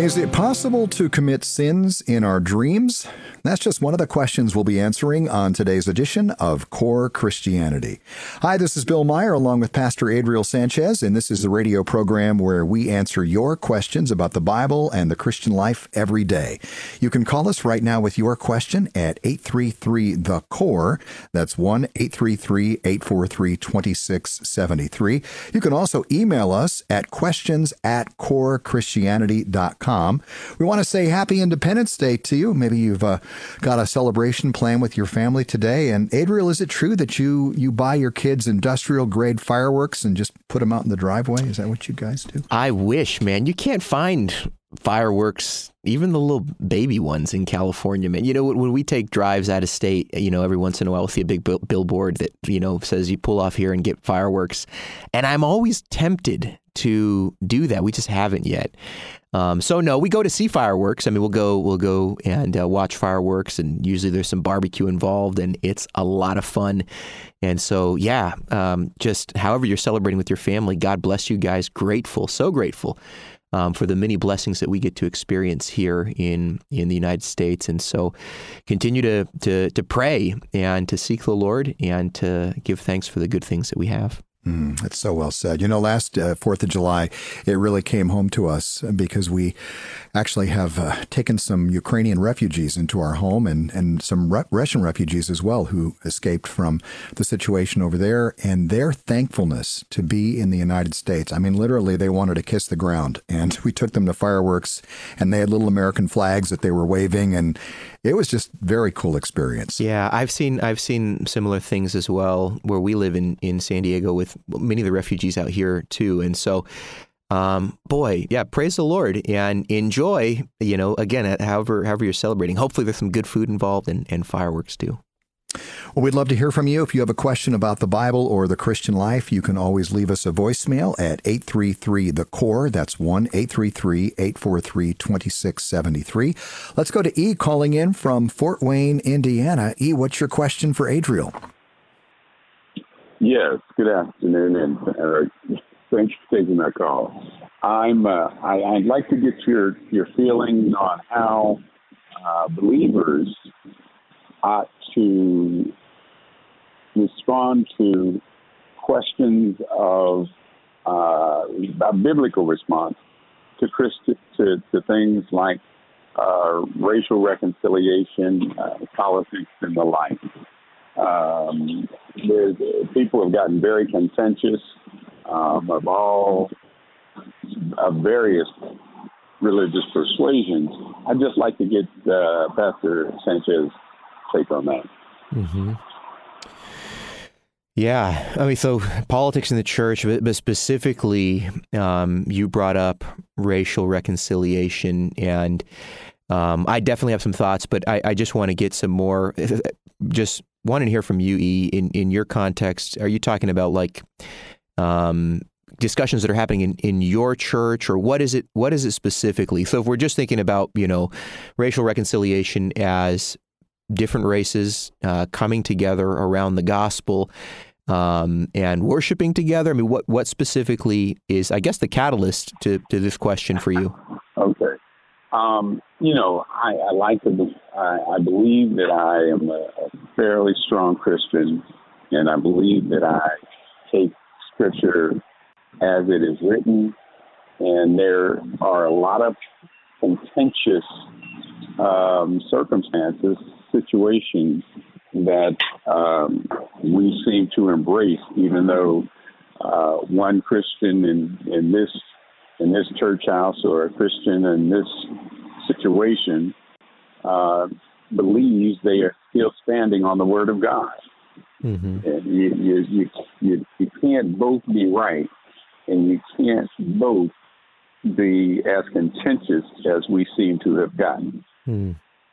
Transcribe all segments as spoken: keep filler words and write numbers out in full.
Is it possible to commit sins in our dreams? That's just one of the questions we'll be answering on today's edition of Core Christianity. Hi, this is Bill Meyer along with Pastor Adriel Sanchez, and this is the radio program where we answer your questions about the Bible and the Christian life every day. You can call us right now with your question at eight three three, the C O R E. That's one eight three three, eight four three, two six seven three. You can also email us at questions at core christianity dot com. We want to say Happy Independence Day to you. Maybe you've uh, got a celebration planned with your family today. And Adriel, is it true that you, you buy your kids industrial-grade fireworks and just put them out in the driveway? Is that what you guys do? I wish, man. You can't find fireworks, even the little baby ones in California, man. You know, when we take drives out of state, you know, every once in a while we'll see a big bill- billboard that, you know, says you pull off here and get fireworks. And I'm always tempted to do that. We just haven't yet. Um, so no, we go to see fireworks. I mean, we'll go, we'll go and uh, watch fireworks, and usually there's some barbecue involved, and it's a lot of fun. And so, yeah, um, just however you're celebrating with your family, God bless you guys. Grateful, so grateful um, for the many blessings that we get to experience here in in the United States. And so, continue to to to pray and to seek the Lord and to give thanks for the good things that we have. Mm, that's so well said. You know, last uh, fourth of July, it really came home to us because we actually have uh, taken some Ukrainian refugees into our home and, and some Re- Russian refugees as well who escaped from the situation over there, and their thankfulness to be in the United States. I mean, literally, they wanted to kiss the ground, and we took them to fireworks, and they had little American flags that they were waving, and it was just a very cool experience. Yeah, I've seen I've seen similar things as well where we live in, in San Diego with many of the refugees out here too. And so, um, boy, yeah, praise the Lord and enjoy, you know, again, however however you're celebrating. Hopefully there's some good food involved and, and fireworks too. Well, we'd love to hear from you. If you have a question about the Bible or the Christian life, you can always leave us a voicemail at eight three three, the C O R E. That's one eight three three, eight four three, two six seven three. Let's go to E calling in from Fort Wayne, Indiana. E, what's your question for Adriel? Yes, good afternoon, and uh, thanks for taking my call. I'm. Uh, I, I'd like to get your, your feelings on how uh, believers ought to respond to questions of uh, a biblical response to Christi- to, to things like uh, racial reconciliation, uh, politics, and the like. Um, people have gotten very contentious um, of all of various religious persuasions. I'd just like to get uh, Pastor Sanchez take on that. Mm-hmm. Yeah, I mean, so politics in the church, but, but specifically, um, you brought up racial reconciliation, and um, I definitely have some thoughts, but I, I just want to get some more. Just wanted to hear from you, E. In in your context, are you talking about like um, discussions that are happening in, in your church, or what is it? What is it specifically? So if we're just thinking about, you know, racial reconciliation as different races uh, coming together around the gospel um, and worshiping together. I mean, what, what specifically is, I guess, the catalyst to, to this question for you? Okay. Um, you know, I, I like to, be, I, I believe that I am a, a fairly strong Christian, and I believe that I take Scripture as it is written, and there are a lot of contentious um, circumstances, situations that um, we seem to embrace, even though uh, one Christian in, in this in this church house or a Christian in this situation uh, believes they are still standing on the Word of God. Mm-hmm. And you, you, you, you, you can't both be right, and you can't both be as contentious as we seem to have gotten. Mm.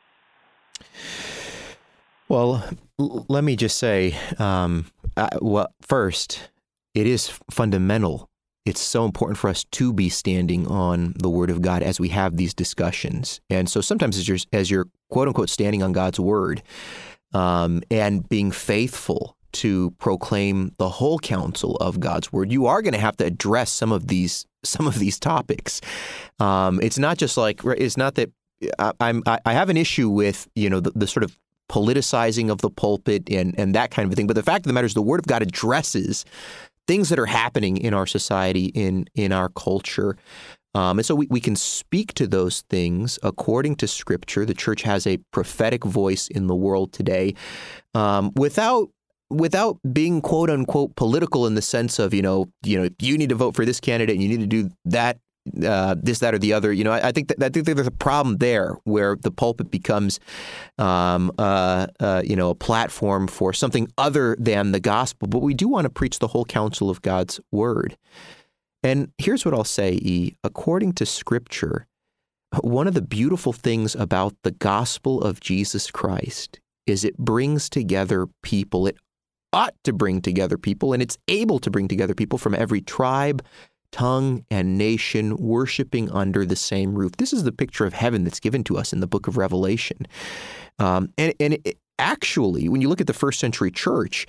Well, l- let me just say, um, uh, well, first, it is fundamental. It's so important for us to be standing on the Word of God as we have these discussions. And so sometimes as you're, as you're quote unquote standing on God's Word um, and being faithful to proclaim the whole counsel of God's word, you are going to have to address some of these some of these topics. Um, it's not just like it's not that I, I'm I have an issue with you know the, the sort of politicizing of the pulpit and and that kind of thing. But the fact of the matter is, the Word of God addresses things that are happening in our society, in in our culture. Um, and so we, we can speak to those things according to Scripture. The church has a prophetic voice in the world today, um, without without being quote unquote political in the sense of you know you know you need to vote for this candidate and you need to do that uh, this that or the other. You know I, I think that I think there's a problem there where the pulpit becomes um, uh, uh, you know a platform for something other than the gospel. But we do want to preach the whole counsel of God's word. And here's what I'll say, E. According to Scripture, one of the beautiful things about the gospel of Jesus Christ is it brings together people. It ought to bring together people, and it's able to bring together people from every tribe, tongue, and nation worshiping under the same roof. This is the picture of heaven that's given to us in the book of Revelation. Um, and and it, actually, when you look at the first century church,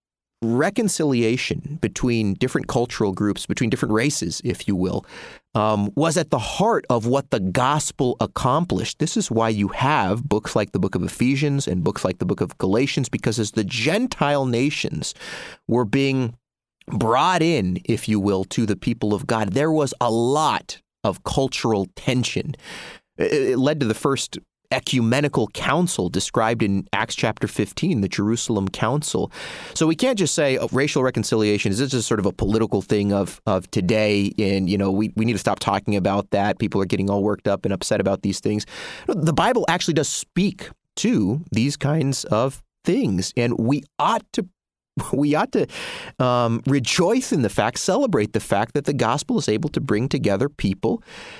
reconciliation between different cultural groups, between different races, if you will, um, was at the heart of what the gospel accomplished. This is why you have books like the book of Ephesians and books like the book of Galatians, because as the Gentile nations were being brought in, if you will, to the people of God, there was a lot of cultural tension. It led to the first ecumenical council described in Acts chapter fifteen, the Jerusalem Council. So we can't just say oh, racial reconciliation is this just sort of a political thing of of today, and you know we, we need to stop talking about that. People are getting all worked up and upset about these things. The Bible actually does speak to these kinds of things, and we ought to We ought to um, rejoice in the fact, celebrate the fact that the gospel is able to bring together people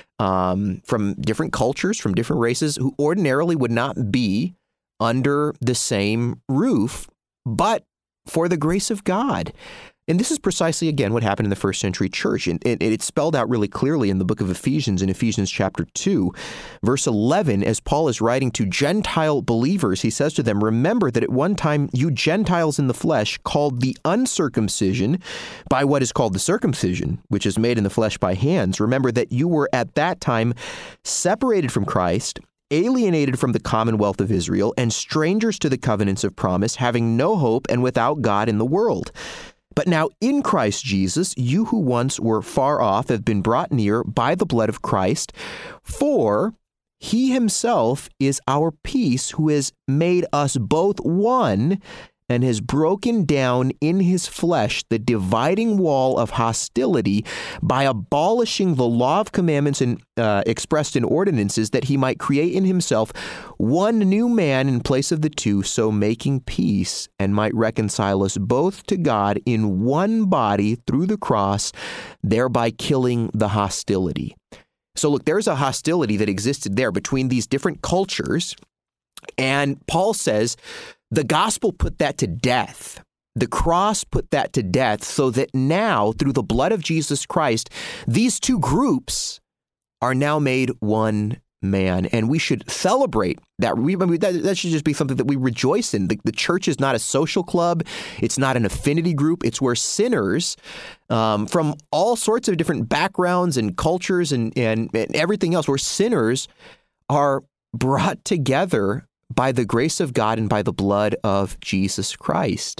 um, from different cultures, from different races, who ordinarily would not be under the same roof, but for the grace of God. And this is precisely, again, what happened in the first century church. And it, it's spelled out really clearly in the book of Ephesians, in Ephesians chapter two, verse eleven, as Paul is writing to Gentile believers, he says to them, "Remember that at one time you Gentiles in the flesh, called the uncircumcision by what is called the circumcision, which is made in the flesh by hands. Remember that you were at that time separated from Christ, alienated from the commonwealth of Israel, and strangers to the covenants of promise, having no hope and without God in the world. But now in Christ Jesus, you who once were far off have been brought near by the blood of Christ, for he himself is our peace, who has made us both one and has broken down in his flesh the dividing wall of hostility by abolishing the law of commandments and, uh, expressed in ordinances, that he might create in himself one new man in place of the two, so making peace, and might reconcile us both to God in one body through the cross, thereby killing the hostility." So look, there's a hostility that existed there between these different cultures, and Paul says, the gospel put that to death. The cross put that to death, so that now, through the blood of Jesus Christ, these two groups are now made one man. And we should celebrate that. We, I mean, that, that should just be something that we rejoice in. The, the church is not a social club. It's not an affinity group. It's where sinners um, from all sorts of different backgrounds and cultures and, and, and everything else, where sinners are brought together by the grace of God and by the blood of Jesus Christ.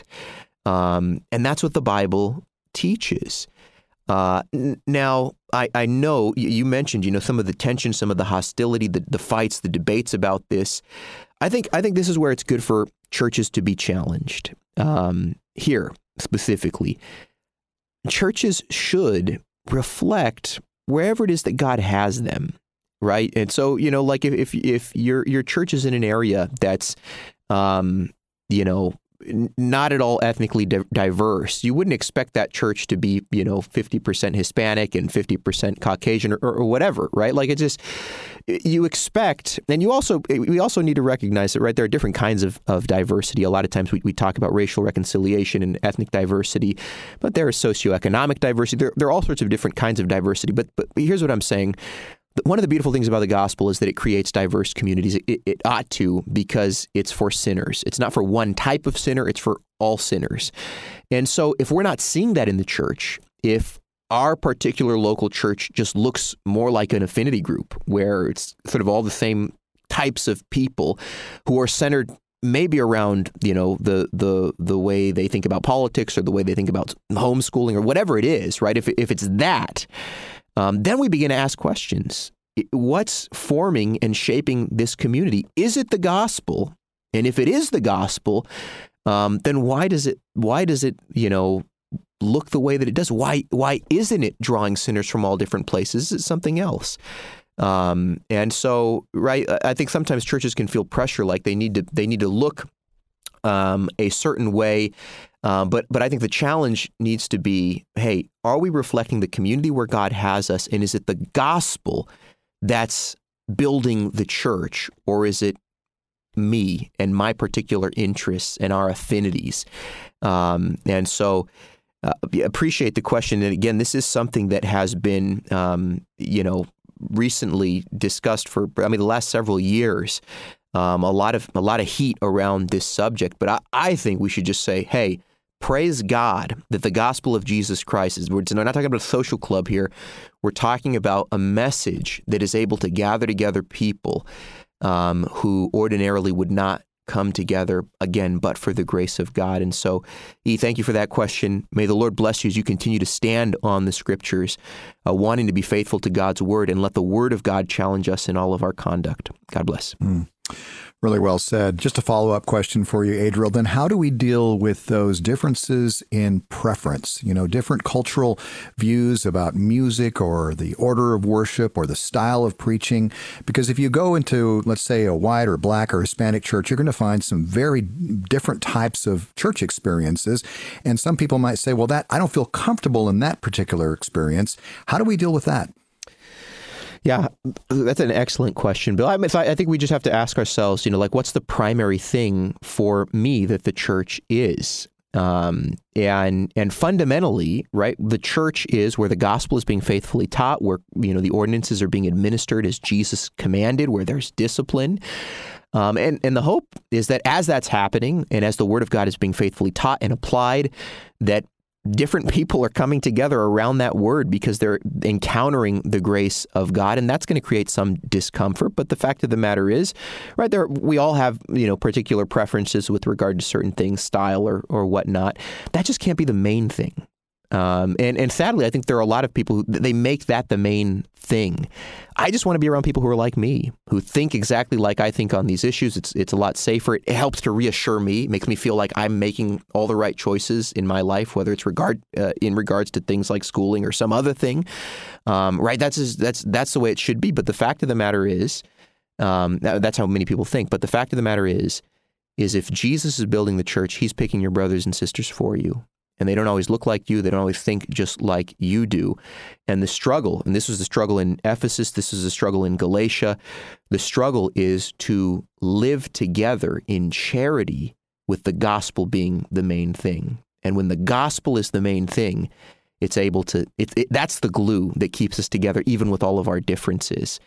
Um, and that's what the Bible teaches. Uh, n- now, I, I know you mentioned, you know, some of the tension, some of the hostility, the, the fights, the debates about this. I think I think this is where it's good for churches to be challenged. Um, here, specifically, churches should reflect wherever it is that God has them. Right. And so, you know, like if, if if your your church is in an area that's, um, you know, not at all ethnically di- diverse, you wouldn't expect that church to be, you know, fifty percent Hispanic and fifty percent Caucasian or, or whatever. Right. Like it just you expect. And you also we also need to recognize that, right, there are different kinds of, of diversity. A lot of times we, we talk about racial reconciliation and ethnic diversity, but there is socioeconomic diversity. There, there are all sorts of different kinds of diversity. But but here's what I'm saying. one of the beautiful things about the gospel is that it creates diverse communities. It, it ought to, because it's for sinners. It's not for one type of sinner. It's for all sinners. And so if we're not seeing that in the church, if our particular local church just looks more like an affinity group where it's sort of all the same types of people who are centered maybe around, you know, the the the way they think about politics or the way they think about homeschooling or whatever it is, right? If if it's that, um, then we begin to ask questions. What's forming and shaping this community? Is it the gospel? And if it is the gospel, um, then why does it why does it, you know, look the way that it does? Why why isn't it drawing sinners from all different places? Is it something else? Um, and so, right, I think sometimes churches can feel pressure, like they need to they need to look um, a certain way. Uh, but but I think the challenge needs to be, hey, are we reflecting the community where God has us? And is it the gospel that's building the church, or is it me and my particular interests and our affinities? Um, and so uh, appreciate the question. And again, this is something that has been, um, you know, recently discussed for, I mean, the last several years. Um, a lot of a lot of heat around this subject. But I, I think we should just say, hey, praise God that the gospel of Jesus Christ is, we're not talking about a social club here. We're talking about a message that is able to gather together people um, who ordinarily would not come together, again, but for the grace of God. And so, E, thank you for that question. May the Lord bless you as you continue to stand on the scriptures, uh, wanting to be faithful to God's word, and let the word of God challenge us in all of our conduct. God bless. Mm. Really well said. Just a follow-up question for you, Adriel. Then how do we deal with those differences in preference? You know, different cultural views about music or the order of worship or the style of preaching. Because if you go into, let's say, a white or black or Hispanic church, you're going to find some very different types of church experiences. And some people might say, well, that I don't feel comfortable in that particular experience. How do we deal with that? Yeah, that's an excellent question, Bill. I mean, I think we just have to ask ourselves, you know, like, what's the primary thing for me that the church is? Um, and and fundamentally, right, the church is where the gospel is being faithfully taught, where, you know, the ordinances are being administered as Jesus commanded, where there's discipline. Um, and, and the hope is that as that's happening, and as the word of God is being faithfully taught and applied, that different people are coming together around that word because they're encountering the grace of God, and that's going to create some discomfort. But the fact of the matter is, right there, we all have, you know, particular preferences with regard to certain things, style or or whatnot. That just can't be the main thing. Um, and, and sadly, I think there are a lot of people who they make that the main thing. I just want to be around people who are like me, who think exactly like I think on these issues. It's it's a lot safer. It helps to reassure me. It makes me feel like I'm making all the right choices in my life, whether it's regard uh, in regards to things like schooling or some other thing. Um, right? That's just, that's that's the way it should be. But the fact of the matter is, um, that's how many people think. But the fact of the matter is, is if Jesus is building the church, he's picking your brothers and sisters for you. And they don't always look like you. They don't always think just like you do. And the struggle, and this was the struggle in Ephesus, this is the struggle in Galatia, the struggle is to live together in charity with the gospel being the main thing. And when the gospel is the main thing, it's able to, it, it, that's the glue that keeps us together, even with all of our differences.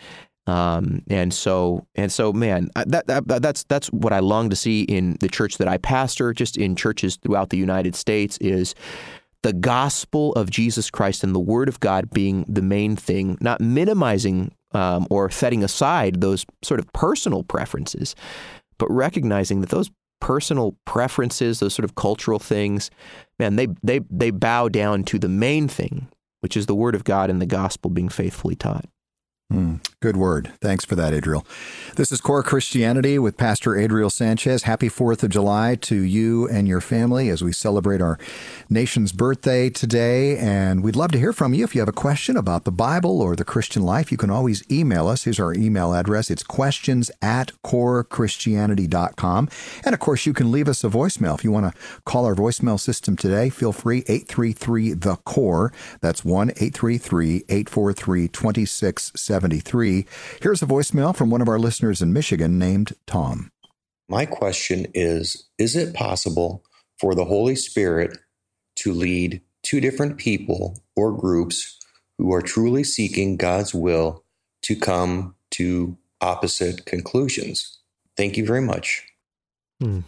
Um, and so, and so, man, that, that that's that's what I long to see in the church that I pastor, just in churches throughout the United States, is the gospel of Jesus Christ and the Word of God being the main thing, not minimizing um, or setting aside those sort of personal preferences, but recognizing that those personal preferences, those sort of cultural things, man, they they they bow down to the main thing, which is the Word of God and the gospel being faithfully taught. Mm, good word. Thanks for that, Adriel. This is Core Christianity with Pastor Adriel Sanchez. Happy fourth of July to you and your family as we celebrate our nation's birthday today. And we'd love to hear from you. If you have a question about the Bible or the Christian life, you can always email us. Here's our email address. It's questions at core christianity dot com. And of course, you can leave us a voicemail. If you want to call our voicemail system today, feel free, eight three three, the core. That's one eight three three, eight four three, two six seven three. Here's a voicemail from one of our listeners in Michigan named Tom. My question is, is it possible for the Holy Spirit to lead two different people or groups who are truly seeking God's will to come to opposite conclusions? Thank you very much. Hmm.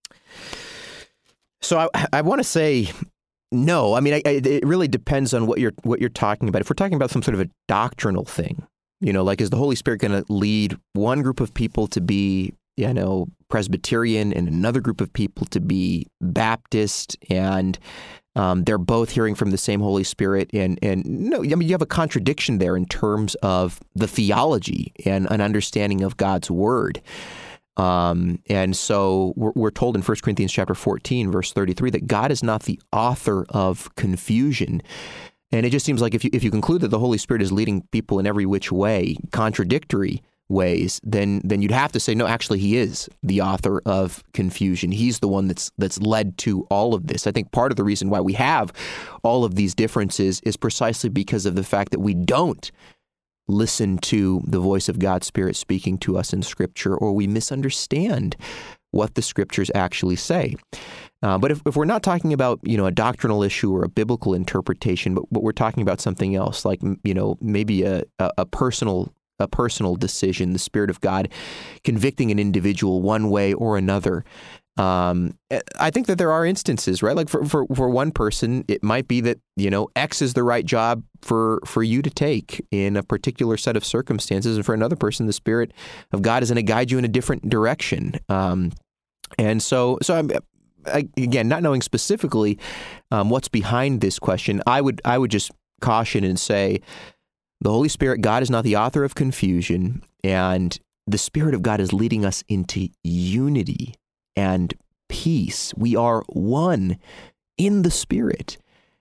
So I, I want to say no. I mean, I, I, it really depends on what you're what you're talking about. If we're talking about some sort of a doctrinal thing, you know, like is the Holy Spirit going to lead one group of people to be, you know, Presbyterian and another group of people to be Baptist, and um, they're both hearing from the same Holy Spirit? And and no, I mean, you have a contradiction there in terms of the theology and an understanding of God's word. Um, and so we're, we're told in First Corinthians chapter fourteen, verse thirty-three, that God is not the author of confusion. And it just seems like if you if you conclude that the Holy Spirit is leading people in every which way, contradictory ways, then then you'd have to say, no, actually, he is the author of confusion. He's the one that's that's led to all of this. I think part of the reason why we have all of these differences is precisely because of the fact that we don't listen to the voice of God's Spirit speaking to us in Scripture, or we misunderstand what the Scriptures actually say. Uh, but if, if we're not talking about, you know, a doctrinal issue or a biblical interpretation, but, but we're talking about something else, like, you know, maybe a, a, a personal a personal decision, the Spirit of God convicting an individual one way or another. Um, I think that there are instances, right? Like for, for, for one person, it might be that, you know, X is the right job for, for you to take in a particular set of circumstances. And for another person, the Spirit of God is going to guide you in a different direction. Um, and so, so I'm, I, again, not knowing specifically um, what's behind this question, I would, I would just caution and say, the Holy Spirit, God is not the author of confusion, and the Spirit of God is leading us into unity and peace. We are one in the Spirit.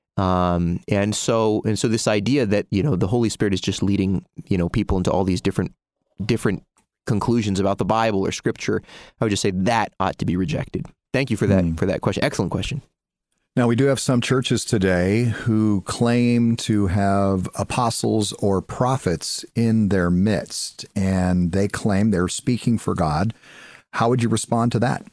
Um, and so, and so this idea that, you know, the Holy Spirit is just leading, you know, people into all these different, different conclusions about the Bible or Scripture, I would just say that ought to be rejected. Thank you for that, mm. for that question. Excellent question. Now, we do have some churches today who claim to have apostles or prophets in their midst, and they claim they're speaking for God. How would you respond to that?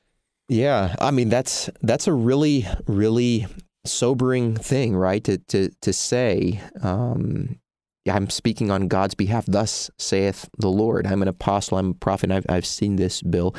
Yeah, I mean, that's that's a really, really sobering thing, right? To to to say, um, I'm speaking on God's behalf. Thus saith the Lord. I'm an apostle. I'm a prophet. And I've I've seen this, Bill.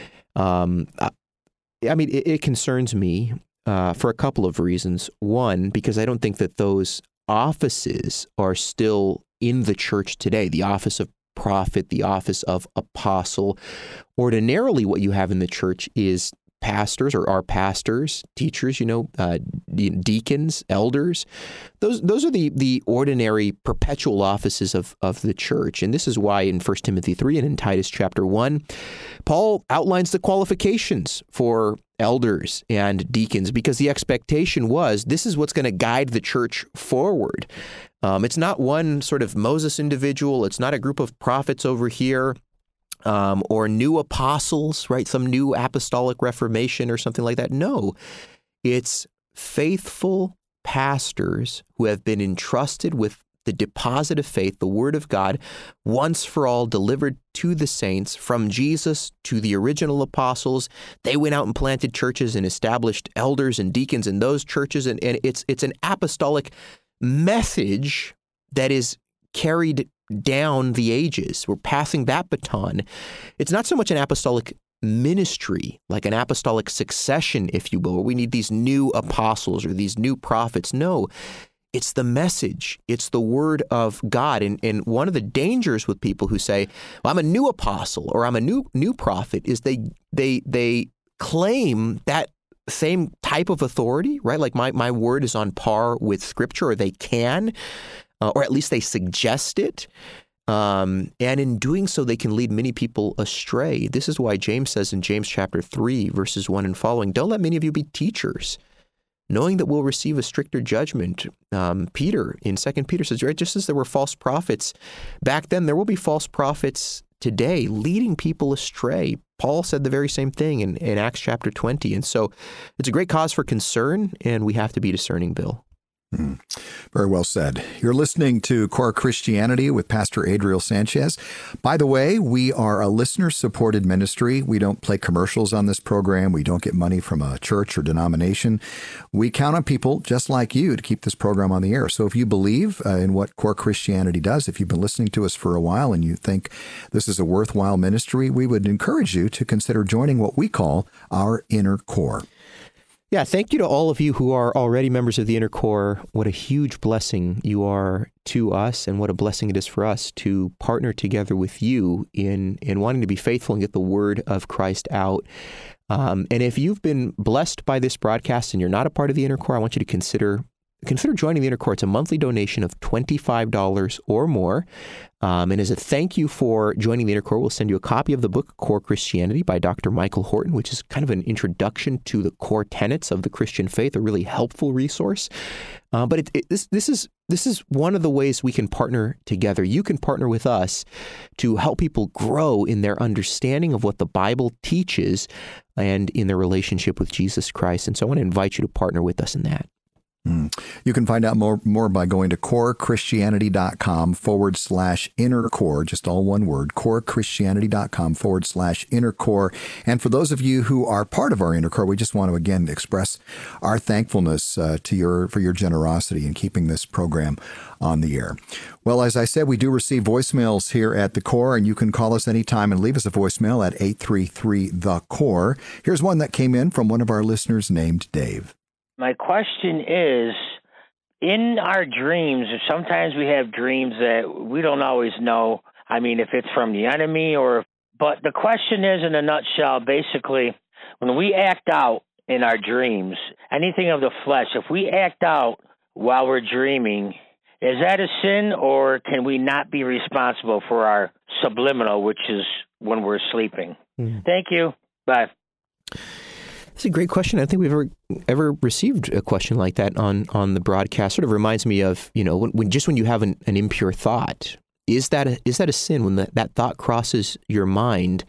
Um, I, I mean, it, it concerns me. Uh, for a couple of reasons. One, because I don't think that those offices are still in the church today. The office of prophet, the office of apostle. Ordinarily, what you have in the church is pastors or are pastors, teachers, you know, uh, deacons, elders. Those those are the the ordinary perpetual offices of, of the church. And this is why in First Timothy three and in Titus chapter one, Paul outlines the qualifications for elders and deacons, because the expectation was this is what's going to guide the church forward. Um, it's not one sort of Moses individual. It's not a group of prophets over here. Um, or new apostles, right? Some new apostolic reformation or something like that. No, it's faithful pastors who have been entrusted with the deposit of faith, the Word of God, once for all delivered to the saints from Jesus to the original apostles. They went out and planted churches and established elders and deacons in those churches. And, and it's it's an apostolic message that is carried down the ages. We're passing that baton. It's not so much an apostolic ministry, like an apostolic succession, if you will, where we need these new apostles or these new prophets. No, it's the message. It's the Word of God. And, and one of the dangers with people who say, well, I'm a new apostle or I'm a new new prophet is they they they claim that same type of authority, right? Like my, my word is on par with Scripture, or they can. Uh, or at least they suggest it. Um, and in doing so, they can lead many people astray. This is why James says in James chapter three, verses one and following, don't let many of you be teachers, knowing that we'll receive a stricter judgment. Um, Peter in Second Peter says, right, just as there were false prophets back then, there will be false prophets today leading people astray. Paul said the very same thing in, in Acts chapter twenty. And so it's a great cause for concern, and we have to be discerning, Bill. Hmm. Very well said. You're listening to Core Christianity with Pastor Adriel Sanchez. By the way, we are a listener-supported ministry. We don't play commercials on this program. We don't get money from a church or denomination. We count on people just like you to keep this program on the air. So if you believe uh, in what Core Christianity does, if you've been listening to us for a while and you think this is a worthwhile ministry, we would encourage you to consider joining what we call our Inner Core. Yeah, thank you to all of you who are already members of the Inner Core. What a huge blessing you are to us, and what a blessing it is for us to partner together with you in, in wanting to be faithful and get the word of Christ out. Um, and if you've been blessed by this broadcast and you're not a part of the Inner Core, I want you to consider Consider joining the Inner Core. It's a monthly donation of twenty-five dollars or more. Um, and as a thank you for joining the Inner Core, we'll send you a copy of the book, Core Christianity by Doctor Michael Horton, which is kind of an introduction to the core tenets of the Christian faith, a really helpful resource. Uh, but it, it, this, this is this is one of the ways we can partner together. You can partner with us to help people grow in their understanding of what the Bible teaches and in their relationship with Jesus Christ. And so I want to invite you to partner with us in that. Mm. You can find out more more by going to corechristianity.com forward slash inner core, just all one word, corechristianity.com forward slash inner core. And for those of you who are part of our Inner Core, we just want to again express our thankfulness uh, to your for your generosity in keeping this program on the air. Well, as I said, we do receive voicemails here at the Core, and you can call us anytime and leave us a voicemail at eight three three the core. Here's one that came in from one of our listeners named Dave. My question is, in our dreams, sometimes we have dreams that we don't always know, I mean, if it's from the enemy or, but the question is, in a nutshell, basically, when we act out in our dreams, anything of the flesh, if we act out while we're dreaming, is that a sin, or can we not be responsible for our subliminal, which is when we're sleeping? Mm-hmm. Thank you. Bye. That's a great question. I don't think we've ever ever received a question like that on, on the broadcast. Sort of reminds me of, you know, when, when just when you have an, an impure thought, is that a, is that a sin when that, that thought crosses your mind,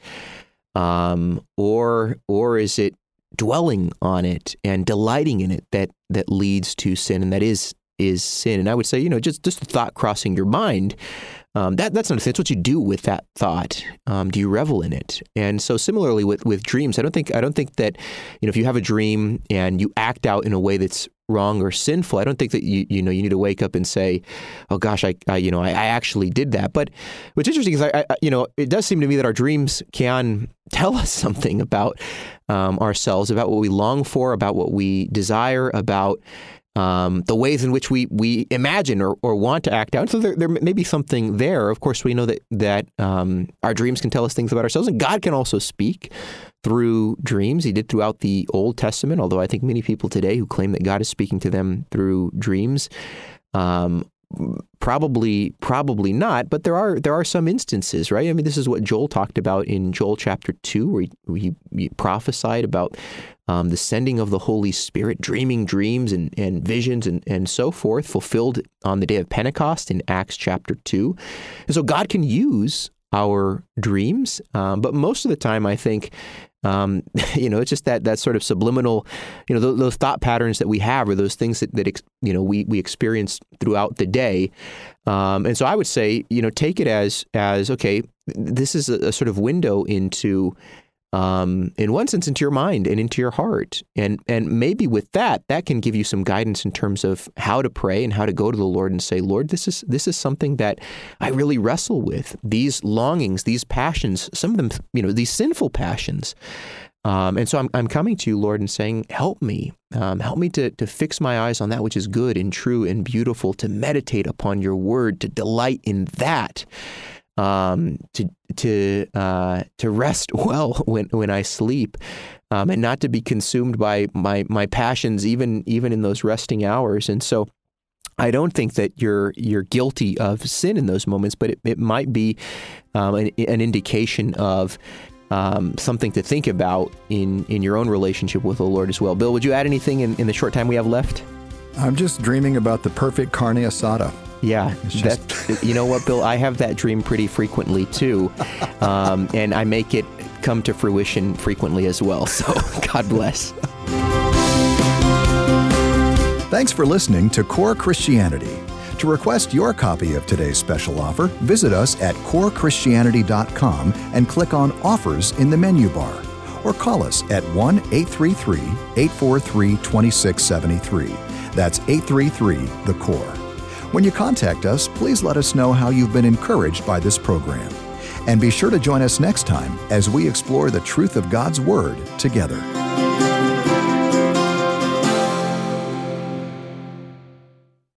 um, or or is it dwelling on it and delighting in it that that leads to sin, and that is is sin? And I would say, you know, just just the thought crossing your mind. Um, that that's not a thing. It's what you do with that thought. Um, do you revel in it? And so similarly with, with dreams, I don't think I don't think that, you know, if you have a dream and you act out in a way that's wrong or sinful, I don't think that you you know you need to wake up and say, oh gosh, I, I you know I, I actually did that. But what's interesting is I, I you know it does seem to me that our dreams can tell us something about um, ourselves, about what we long for, about what we desire, about Um, the ways in which we, we imagine or, or want to act out. So there, there may be something there. Of course, we know that that um, our dreams can tell us things about ourselves, and God can also speak through dreams. He did throughout the Old Testament, although I think many people today who claim that God is speaking to them through dreams, um, probably probably not. But there are there are some instances, right? I mean, this is what Joel talked about in Joel chapter two, where he, he, he prophesied about Um, the sending of the Holy Spirit, dreaming dreams and, and visions and, and so forth, fulfilled on the day of Pentecost in Acts chapter two. And so God can use our dreams, um, but most of the time I think, um, you know, it's just that that sort of subliminal, you know, those, those thought patterns that we have, or those things that, that you know, we, we experience throughout the day. Um, and so I would say, you know, take it as, as okay, this is a, a sort of window into Um, in one sense, into your mind and into your heart. And and maybe with that, that can give you some guidance in terms of how to pray and how to go to the Lord and say, Lord, this is this is something that I really wrestle with. These longings, these passions, some of them, you know, these sinful passions. Um, and so I'm I'm coming to you, Lord, and saying, help me. Um, help me to, to fix my eyes on that which is good and true and beautiful, to meditate upon your word, to delight in that. Um, to to uh, to rest well when when I sleep, um, and not to be consumed by my my passions even even in those resting hours. And so, I don't think that you're you're guilty of sin in those moments, but it, it might be um, an, an indication of um, something to think about in in your own relationship with the Lord as well. Bill, would you add anything in, in the short time we have left? I'm just dreaming about the perfect carne asada. Yeah, just... that, you know what, Bill? I have that dream pretty frequently too, um, and I make it come to fruition frequently as well. So God bless. Thanks for listening to Core Christianity. To request your copy of today's special offer, visit us at core christianity dot com and click on Offers in the menu bar. Or call us at one eight three three, eight four three, two six seven three. That's eight three three, the core. When you contact us, please let us know how you've been encouraged by this program. And be sure to join us next time as we explore the truth of God's Word together.